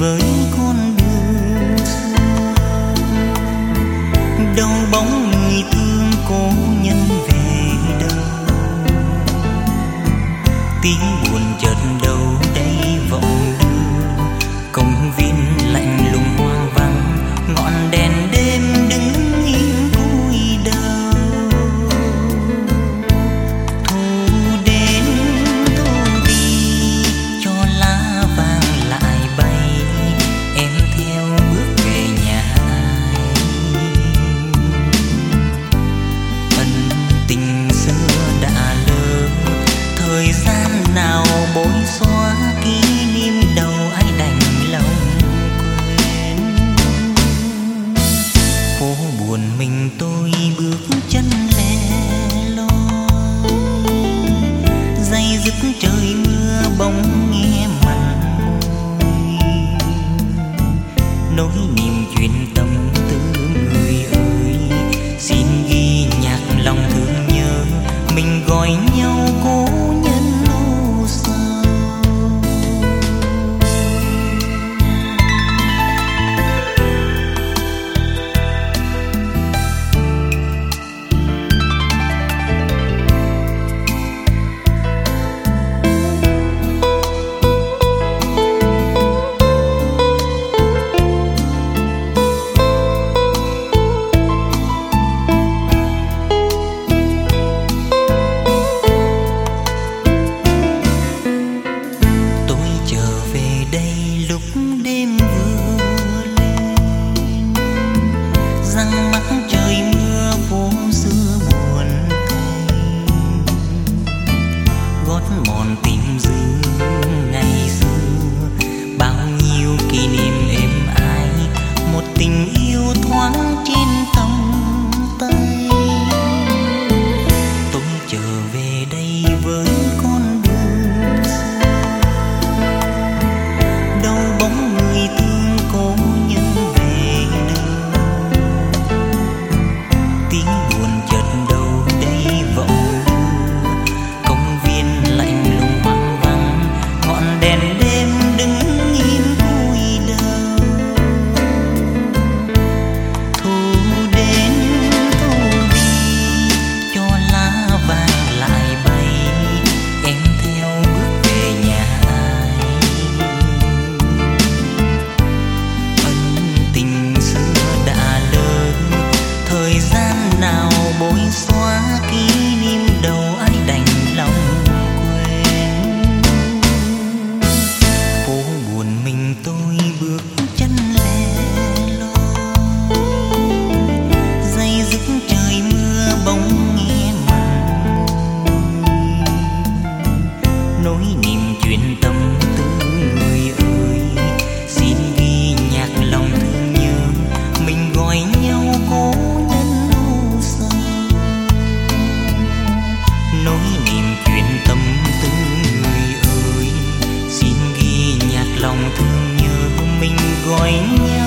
với con đường xưa. Đâu bóng người thương cố nhân về đâu, tiếng buồn chợt đâu đây vọng đưa. Công viên lạnh lùng hoang vắng, ngọn đèn đêm đứng im cúi đầu. Thu đến thu đi cho lá vàng lại bay, em theo bước về nhà ai. Ân tình xưa đã lỡ, thời gian nào bối xóa kỷ niệm đầu ai đành lòng quên. Phố buồn mình tôi bước chân lẻ loi, day dứt trời mưa bóng nghe mặn môi. Nỗi niềm chuyện tâm tư người ơi, xin ghi nhạc lòng thương nhớ, mình gọi nhau cố nhân u sầu. Lòng thương nhớ mình gọi nhau.